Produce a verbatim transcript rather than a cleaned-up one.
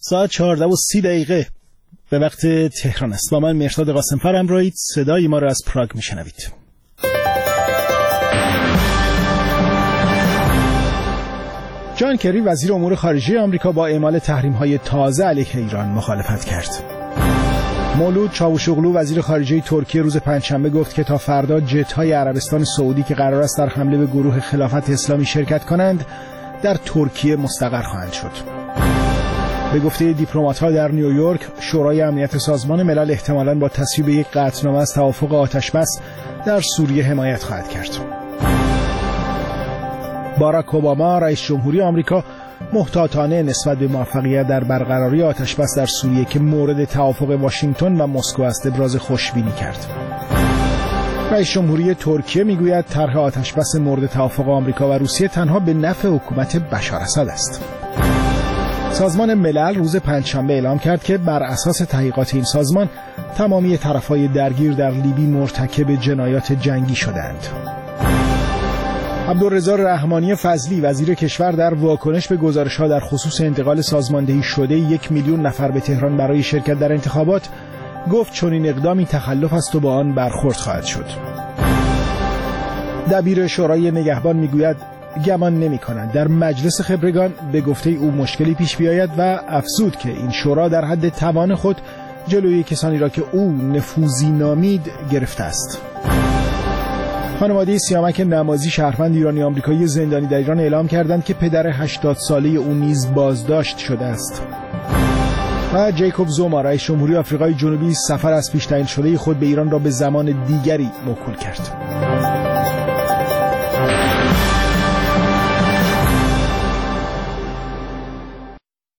ساعت چهارده و سی دقیقه به وقت تهران است. با من مهرداد قاسمفر همراهید. صدای ما را از پراگ میشنوید. جان کری وزیر امور خارجه آمریکا با اعمال تحریم‌های تازه علیه ایران مخالفت کرد. مولود چاوشوغلو وزیر خارجه ترکیه روز پنجشنبه گفت که تا فردا جت‌های عربستان سعودی که قرار است در حمله به گروه خلافت اسلامی شرکت کنند در ترکیه مستقر خواهند شد. به گفته دیپلمات‌ها در نیویورک، شورای امنیت سازمان ملل احتمالاً با تصویب یک قطعنامه از توافق آتش‌بس در سوریه حمایت خواهد کرد. باراک اوباما رئیس جمهوری آمریکا محتاطانه نسبت به موفقیت در برقراری آتش‌بس در سوریه که مورد توافق واشنگتن و مسکو است ابراز خوشبینی کرد. رئیس جمهوری ترکیه میگوید طرح آتش‌بس مورد توافق آمریکا و روسیه تنها به نفع حکومت بشار اسد است. سازمان ملل روز پنجشنبه اعلام کرد که بر اساس تحقیقات این سازمان تمامی طرف‌های درگیر در لیبی مرتکب جنایات جنگی شدند. عبدالرضا رحمانی فضلی وزیر کشور در واکنش به گزارش‌ها در خصوص انتقال سازماندهی شده یک میلیون نفر به تهران برای شرکت در انتخابات گفت چنین اقدامی تخلف است و با آن برخورد خواهد شد. دبیر شورای نگهبان میگوید گمان نمی‌کنند در مجلس خبرگان به گفته او مشکلی پیش بیاید و افزود که این شورا در حد توان خود جلوی کسانی را که او نفوذی نامید گرفته است. خانواده سیامک نمازی شهروند ایرانی آمریکایی زندانی در ایران اعلام کردند که پدر هشتاد ساله او نیز بازداشت شده است. و جیکوب زوما رئیس جمهوری آفریقای جنوبی سفر از پیش تعیین شده خود به ایران را به زمان دیگری موکول کرد.